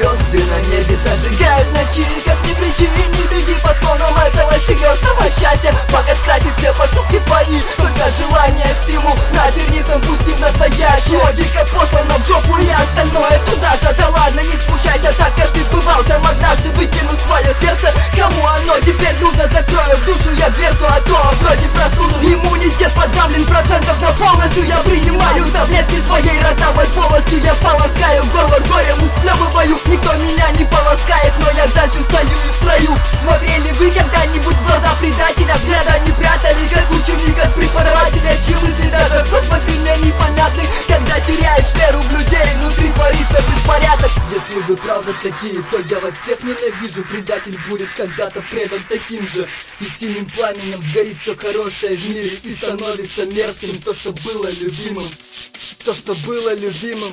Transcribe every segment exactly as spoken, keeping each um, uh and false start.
звезды на небе зажигают ночи. Как ни кричи, не беги по склонам этого серьезного счастья, пока скрасит все поступки твои. Только желание, стимул на тернистом пути в настоящее. Логика послана в жопу и остальное туда же. Да ладно, не спущайся, так каждый бывал там однажды. Выкину свое сердце, кому оно теперь нужно, закрою в душу я дверцу, а то вроде прослужен. Иммунитет подавлен процентов на полностью. Я принимаю таблетки своей ротовой полостью. Я полоскаю горло горем, усплевываю. Никто меня не полоскает, но я дальше стою и в строю. Смотрели вы когда-нибудь в глаза предателя? Взгляда не прятали, как ученик от преподавателя, чьи мысли даже в космосе мне непонятны. Когда теряешь веру в людей, внутри творится беспорядок. Если вы правда такие, то я вас всех ненавижу. Предатель будет когда-то предан таким же, и синим пламенем сгорит все хорошее в мире и становится мерзким то, что было любимым. То, что было любимым.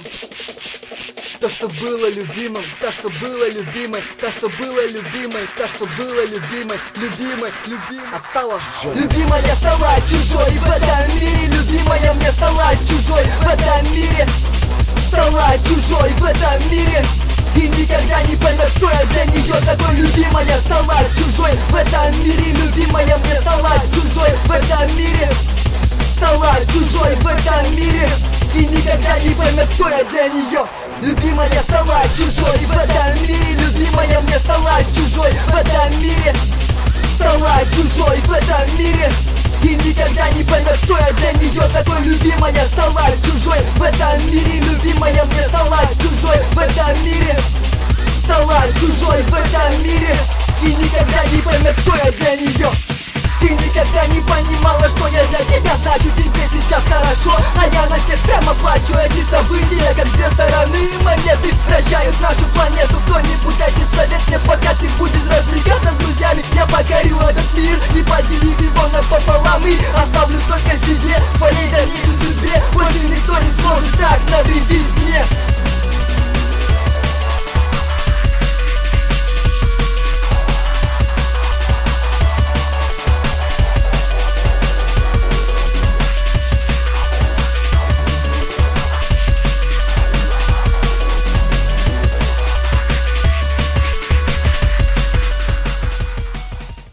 То, что было любимым, то, что было любимой, то, что было любимой, то, что было любимой, любимой, любимой. А стала любимая, стала чужой в этом мире. Любимая мне стала чужой в этом мире. Стала чужой в этом мире. И никогда не поймет, кто я для нее такой. Любимая стала чужой в этом мире. Любимая мне стала чужой в этом мире. Стала чужой в этом мире. И никогда не поймет, кто я для нее. Любимая стала чужой в этом мире. Любимая мне стала чужой в этом мире. Стала чужой в этом мире. И никогда не поймет, кто я для нее такой. Любимая стала чужой в этом мире. Любимая мне стала чужой в этом мире. Стала чужой в этом мире. И никогда не поймет, кто я для нее. Ты никогда не понимала, что я для тебя значу. Тебе сейчас хорошо, а я на тех прямо плачу. Эти события, как две стороны монеты, вращают нашу планету. Кто-нибудь дайте совет мне, пока ты будешь развлекаться с друзьями. Я покорю этот мир и поделив его напополам. И оставлю только себе, своей дальнейшей судьбе. Больше никто не сможет так навредить мне.